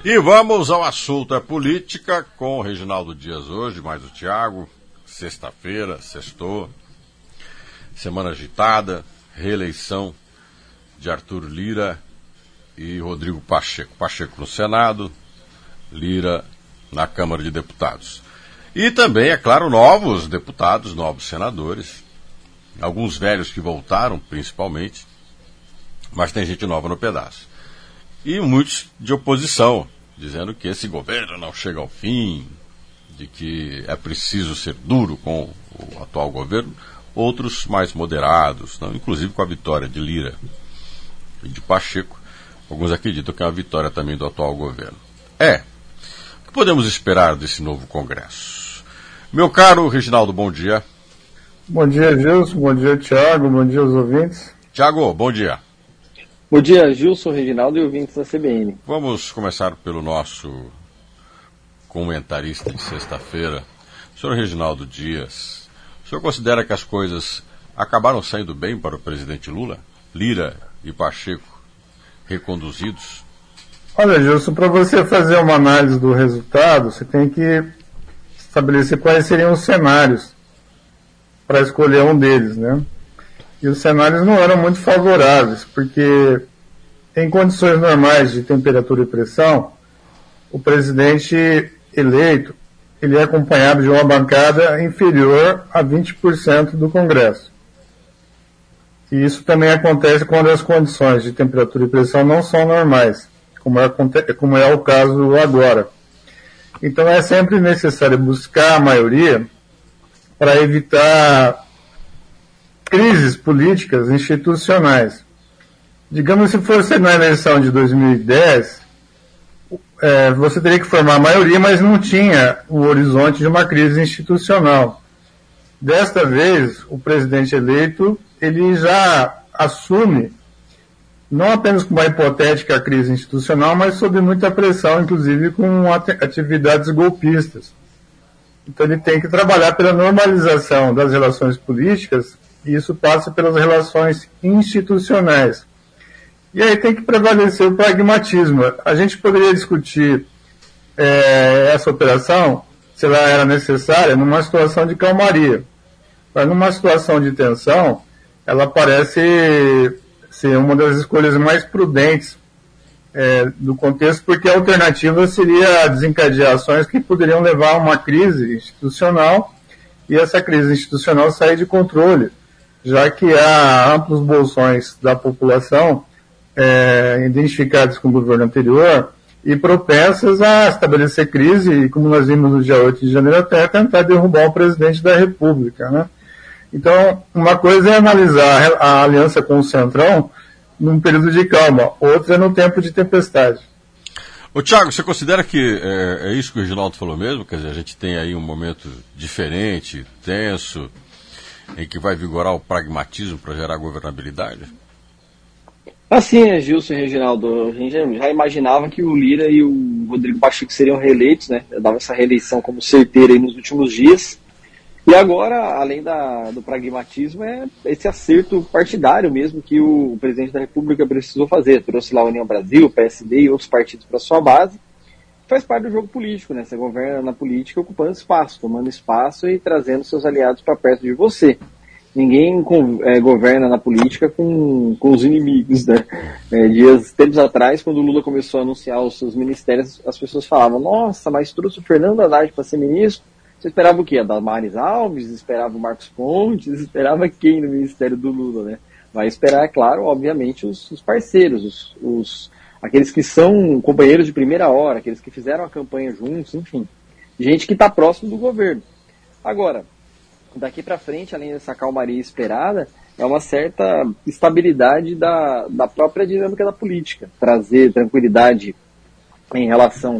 E vamos ao assunto, é política, com o Reginaldo Dias hoje, mais o Thiago. Sexta-feira, sextou, semana agitada, reeleição de Arthur Lira e Rodrigo Pacheco. Pacheco no Senado, Lira na Câmara de Deputados. E também, é claro, novos deputados, novos senadores, alguns velhos que voltaram, principalmente, mas tem gente nova no pedaço. E muitos de oposição, dizendo que esse governo não chega ao fim, de que é preciso ser duro com o atual governo, outros mais moderados, não? Inclusive com a vitória de Lira e de Pacheco. Alguns acreditam que é uma vitória também do atual governo. O que podemos esperar desse novo Congresso? Meu caro Reginaldo, bom dia. Bom dia, Gilson. Bom dia, Thiago. Bom dia aos ouvintes. Thiago, bom dia. Bom dia, Gilson, Reginaldo e ouvintes da CBN. Vamos começar pelo nosso comentarista de sexta-feira, o senhor Reginaldo Dias. O senhor considera que as coisas acabaram saindo bem para o presidente Lula? Lira e Pacheco reconduzidos? Olha, Gilson, para você fazer uma análise do resultado, você tem que estabelecer quais seriam os cenários para escolher um deles, né? E os cenários não eram muito favoráveis, porque em condições normais de temperatura e pressão, o presidente eleito, ele é acompanhado de uma bancada inferior a 20% do Congresso. E isso também acontece quando as condições de temperatura e pressão não são normais, como é o caso agora. Então é sempre necessário buscar a maioria para evitar crises políticas institucionais. Digamos, se fosse na eleição de 2010, você teria que formar a maioria, mas não tinha o horizonte de uma crise institucional. Desta vez, o presidente eleito, ele já assume, não apenas com uma hipotética crise institucional, mas sob muita pressão, inclusive com atividades golpistas. Então ele tem que trabalhar pela normalização das relações políticas, e isso passa pelas relações institucionais. E aí tem que prevalecer o pragmatismo. A gente poderia discutir essa operação, se ela era necessária, numa situação de calmaria. Mas numa situação de tensão, ela parece ser uma das escolhas mais prudentes do contexto, porque a alternativa seria desencadear ações que poderiam levar a uma crise institucional, e essa crise institucional sair de controle, já que há amplos bolsões da população identificados com o governo anterior e propensas a estabelecer crise, e como nós vimos no dia 8 de janeiro, até tentar derrubar o presidente da República, né? Então, uma coisa é analisar a aliança com o Centrão num período de calma, outra é no tempo de tempestade. Ô Thiago, você considera que é isso que o Reginaldo falou mesmo? Quer dizer, a gente tem aí um momento diferente, tenso, em que vai vigorar o pragmatismo para gerar governabilidade? Assim, Gilson e Reginaldo, a gente já imaginava que o Lira e o Rodrigo Pacheco seriam reeleitos, né? Eu dava essa reeleição como certeira aí nos últimos dias. E agora, além do pragmatismo, é esse acerto partidário mesmo que o presidente da República precisou fazer. Trouxe lá a União Brasil, o PSD e outros partidos para sua base. Faz parte do jogo político, né? Você governa na política ocupando espaço, tomando espaço e trazendo seus aliados para perto de você. Ninguém governa na política com os inimigos, né? Tempos atrás, quando o Lula começou a anunciar os seus ministérios, as pessoas falavam: nossa, mas trouxe o Fernando Haddad para ser ministro? Você esperava o quê? A Damares Alves? Esperava o Marcos Pontes? Esperava quem no ministério do Lula, né? Vai esperar, é claro, obviamente, os parceiros, aqueles que são companheiros de primeira hora, aqueles que fizeram a campanha juntos, enfim. Gente que está próximo do governo. Agora, daqui para frente, além dessa calmaria esperada, é uma certa estabilidade da própria dinâmica da política. Trazer tranquilidade em relação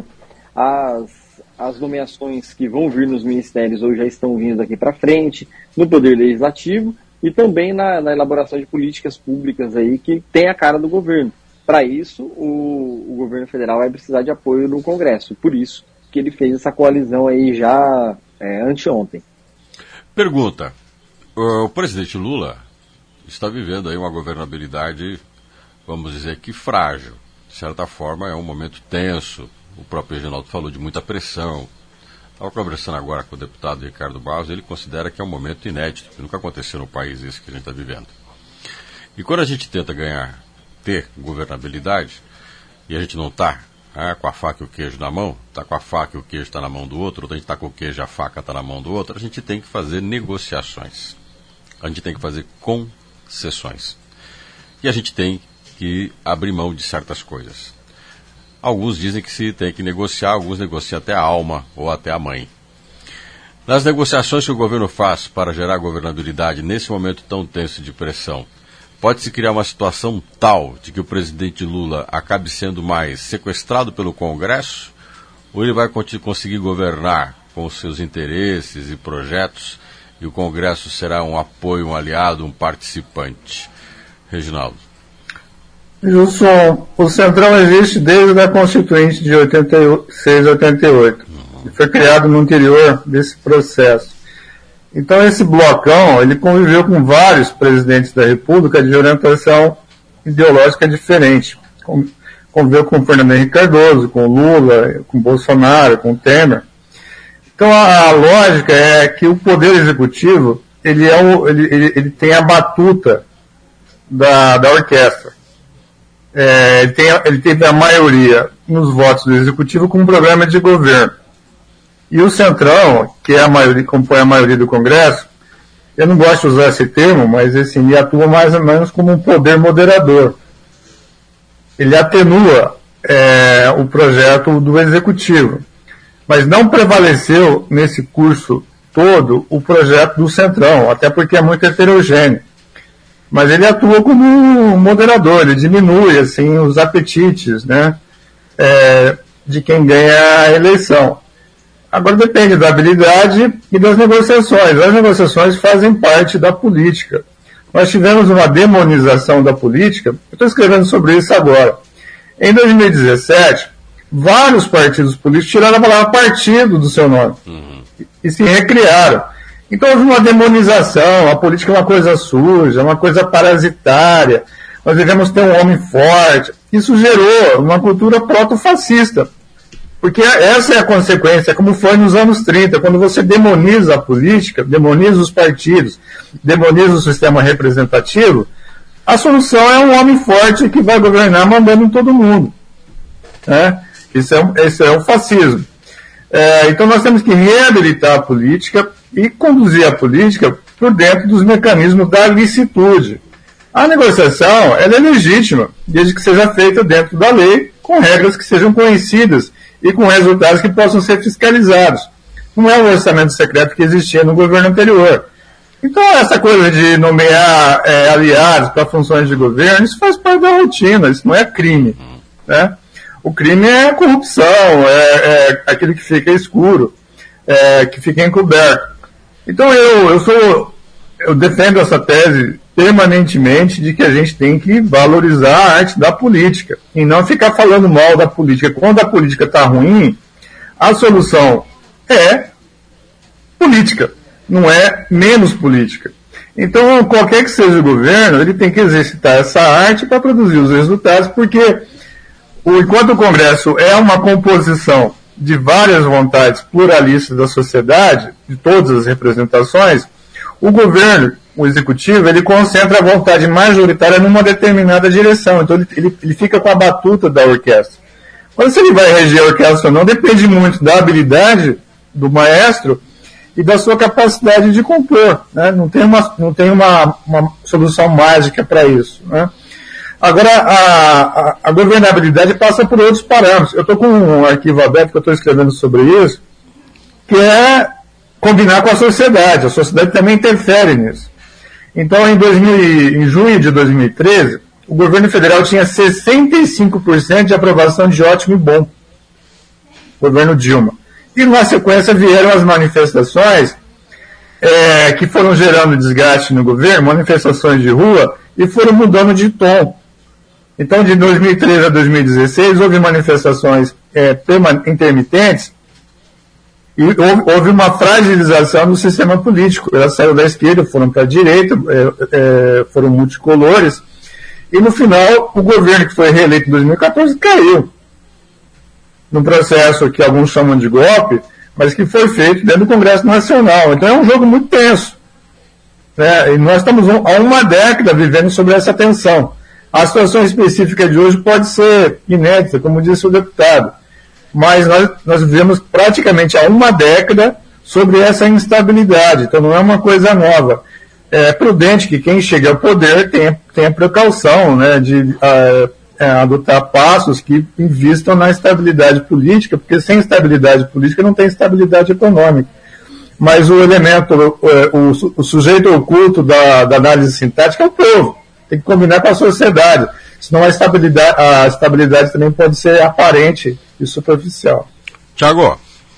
às nomeações que vão vir nos ministérios ou já estão vindo daqui para frente, no Poder Legislativo e também na elaboração de políticas públicas aí que tem a cara do governo. Para isso, o governo federal vai precisar de apoio no Congresso. Por isso que ele fez essa coalizão aí já anteontem. Pergunta: o presidente Lula está vivendo aí uma governabilidade, vamos dizer que frágil. De certa forma, é um momento tenso o próprio Reginaldo falou de muita pressão. Estava conversando agora com o deputado Ricardo Barros, ele considera que é um momento inédito, que nunca aconteceu no país isso que a gente está vivendo. E quando a gente tenta ter governabilidade, e a gente não está com a faca e o queijo na mão, está com a faca e o queijo está na mão do outro, ou a gente está com o queijo e a faca está na mão do outro, a gente tem que fazer negociações. A gente tem que fazer concessões. E a gente tem que abrir mão de certas coisas. Alguns dizem que se tem que negociar, alguns negociam até a alma ou até a mãe. Nas negociações que o governo faz para gerar governabilidade nesse momento tão tenso de pressão, pode-se criar uma situação tal de que o presidente Lula acabe sendo mais sequestrado pelo Congresso, ou ele vai conseguir governar com os seus interesses e projetos e o Congresso será um apoio, um aliado, um participante? Reginaldo. Gilson, o Centrão existe desde a Constituinte de 86 a 88. E foi criado no interior desse processo. Então esse blocão, ele conviveu com vários presidentes da República de orientação ideológica diferente. Conviveu com o Fernando Henrique Cardoso, com o Lula, com o Bolsonaro, com o Temer. Então a lógica é que o Poder Executivo, ele tem a batuta da orquestra. Ele teve a maioria nos votos do Executivo com um programa de governo. E o Centrão, que é a maioria, compõe a maioria do Congresso, eu não gosto de usar esse termo, mas assim, ele atua mais ou menos como um poder moderador. Ele atenua o projeto do Executivo. Mas não prevaleceu nesse curso todo o projeto do Centrão, até porque é muito heterogêneo. Mas ele atua como um moderador, ele diminui assim, os apetites, né, de quem ganha a eleição. Agora depende da habilidade e das negociações. As negociações fazem parte da política. Nós tivemos uma demonização da política, eu estou escrevendo sobre isso agora. Em 2017, vários partidos políticos tiraram a palavra partido do seu nome e se recriaram. Então houve uma demonização, a política é uma coisa suja, uma coisa parasitária, nós devemos ter um homem forte. Isso gerou uma cultura proto-fascista, porque essa é a consequência, como foi nos anos 30, quando você demoniza a política, demoniza os partidos, demoniza o sistema representativo, a solução é um homem forte que vai governar mandando em todo mundo. Né? Isso é o fascismo. Então nós temos que reabilitar a política e conduzir a política por dentro dos mecanismos da licitude. A negociação ela é legítima, desde que seja feita dentro da lei, com regras que sejam conhecidas e com resultados que possam ser fiscalizados. Não é o orçamento secreto que existia no governo anterior. Então essa coisa de nomear aliados para funções de governo, isso faz parte da rotina, isso não é crime. Né? O crime é a corrupção, é aquilo que fica escuro, que fica encoberto. Então eu defendo essa tese permanentemente de que a gente tem que valorizar a arte da política e não ficar falando mal da política. Quando a política está ruim, a solução é política, não é menos política. Então, qualquer que seja o governo, ele tem que exercitar essa arte para produzir os resultados, porque enquanto o Congresso é uma composição de várias vontades pluralistas da sociedade, de todas as representações, o governo, o executivo, ele concentra a vontade majoritária numa determinada direção. Então ele fica com a batuta da orquestra. Mas se ele vai reger a orquestra ou não, depende muito da habilidade do maestro e da sua capacidade de compor. Né? Não tem uma solução mágica para isso. Né? Agora, a governabilidade passa por outros parâmetros. Eu estou com um arquivo aberto que eu estou escrevendo sobre isso, que é combinar com a sociedade. A sociedade também interfere nisso. Então, em junho de 2013, o governo federal tinha 65% de aprovação de ótimo e bom. Governo Dilma. E, na sequência, vieram as manifestações que foram gerando desgaste no governo, manifestações de rua, e foram mudando de tom. Então, de 2013 a 2016, houve manifestações intermitentes e houve uma fragilização do sistema político. Elas saíram da esquerda, foram para a direita, foram multicolores, e no final, o governo que foi reeleito em 2014 caiu. num processo que alguns chamam de golpe, mas que foi feito dentro do Congresso Nacional. Então é um jogo muito tenso. Né? E nós estamos há uma década vivendo sobre essa tensão. A situação específica de hoje pode ser inédita, como disse o deputado, mas nós vivemos praticamente há uma década sobre essa instabilidade, então não é uma coisa nova. É prudente que quem chega ao poder tenha precaução, né, de adotar passos que invistam na estabilidade política, porque sem estabilidade política não tem estabilidade econômica. Mas o elemento, o sujeito oculto da análise sintática é o povo. Tem que combinar com a sociedade. Senão a estabilidade também pode ser aparente e superficial. Tiago.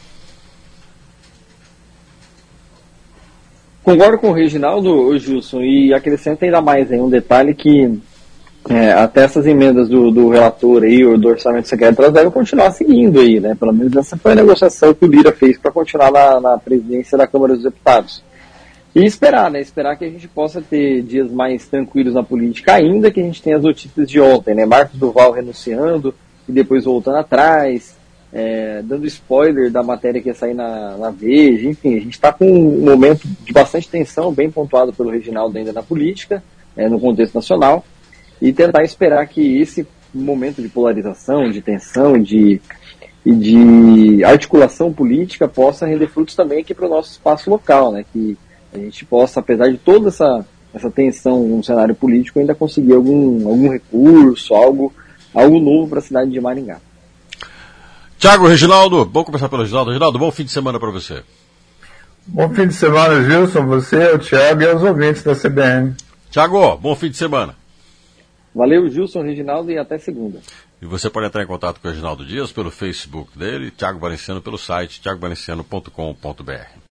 Concordo com o Reginaldo, Gilson, e acrescento ainda mais um detalhe que até essas emendas do relator aí, ou do orçamento secreto, elas devem continuar seguindo aí, né? Pelo menos essa foi a negociação que o Lira fez para continuar na presidência da Câmara dos Deputados. E esperar, né? Esperar que a gente possa ter dias mais tranquilos na política, ainda que a gente tenha as notícias de ontem, né? Marcos Duval renunciando e depois voltando atrás, dando spoiler da matéria que ia sair na Veja, enfim, a gente está com um momento de bastante tensão, bem pontuado pelo Reginaldo ainda na política, no contexto nacional, e tentar esperar que esse momento de polarização, de tensão e de articulação política possa render frutos também aqui para o nosso espaço local, né? Que a gente possa, apesar de toda essa tensão no cenário político, ainda conseguir algum recurso, algo novo para a cidade de Maringá. Tiago, Reginaldo, vamos começar pelo Reginaldo. Reginaldo, bom fim de semana para você. Bom fim de semana, Gilson, você, o Tiago e os ouvintes da CBN. Tiago, bom fim de semana. Valeu, Gilson, Reginaldo, e até segunda. E você pode entrar em contato com o Reginaldo Dias pelo Facebook dele, Tiago Valenciano pelo site tiagovalenciano.com.br.